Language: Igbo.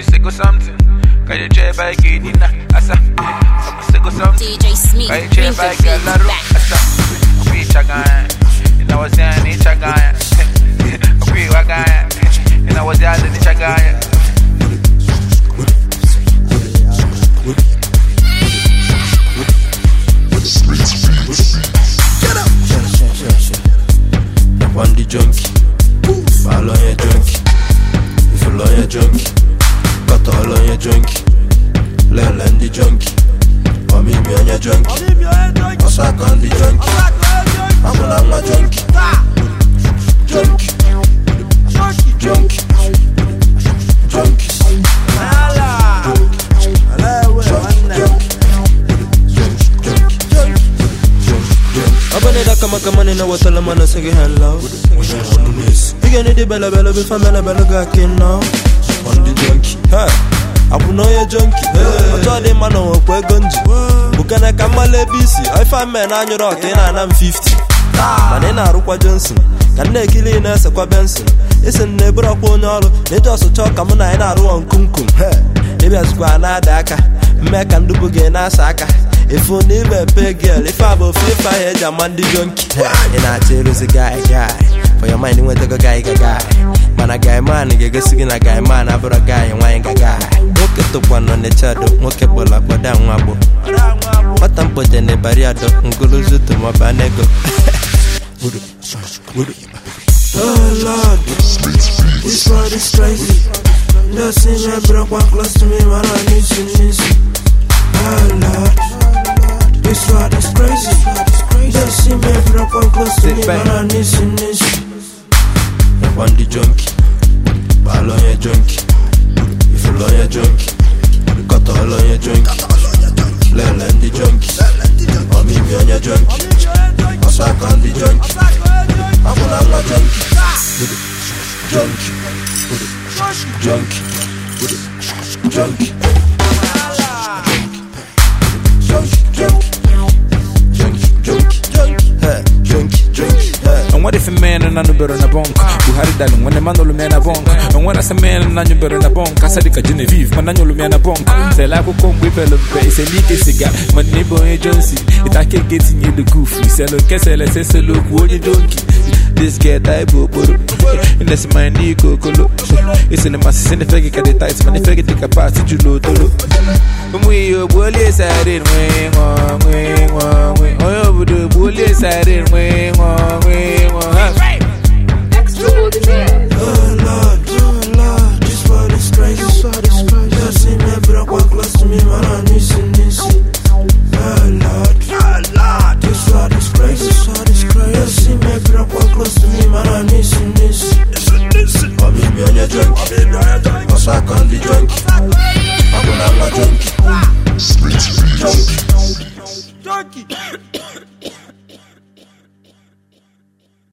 you sick or something? Can you try by Kidina? Asa, I'm sick or something. DJ Smith, can you try by Galaro? Asa, we chagaya. And I was there in chagaya. We wagaya. And I was there in chagaya. Get up! One the junkie, ball on your junkie. If you on your junkie, cut all on your junkie. Learn the junkie, or me on your junkie. I suck on the junkie. I'm on my junkie. Junkie, junkie, junkie, junkie. Abaneda kama kama nina wasala mana sege hello. You need the bella bella before bella bella gakin now. On the junkie, hey. Abu no ya junkie, hey. I told him man on kwe gunji. Bukana kama lebisi. I find men on your rock in and I'm 50. Manena Rukwa Johnson. Can they kill in us a kwa Benson? It's a neighbor of Ponolo. They just talk come on and I run kumkum. Maybe I squan daka. Make and do bugena saka. If you never pay girl, if I will flip my head, I'm on the junkie. And I tell you, a guy. For your mind, you want to go guy. Man, a guy, man, you get singing a guy, man, I brought a guy, and wine a guy. Look at the one on the chat, look at Bola, but down Wabo. What I'm putting a barrier, and go lose it to my banego. Oh Lord, this world is crazy. Just see me broke one close to me, man, I need you. Oh Lord, this world is crazy. Just see me broke one close to me, man, I need you. On the junkie, ball on your junkie. If you on your junkie, cut all on your junkie. Learn the junkie, or me on your junkie. I suck on the junkie. I'm on my junkie. Junkie, junkie, junkie, and what if a man and none better in a bonk? Who had it done when the man will man a bonk? And when I say man and none better in a bonk, I said a Genevieve, man, you'll man a bonk. Say, like, who come with a face, a leaky cigar, my neighbor agency. If I can't get in you the goofy, sell a kessel, let's say, look, what you donkey. This get type of and that's my Nico Colo. It's in the masses in the fake at the tights, man, if I take a pass to you, we are bullies at it, wing, over the bullies at it, wing, oh Lord, this world is crazy. Just see me broke one close to me, man, I need you. Oh Lord, this world is crazy. Just see me broke one close to me, man, I need you. Oh, me on your junkie, I suck on the junkie. I'm on my junkie.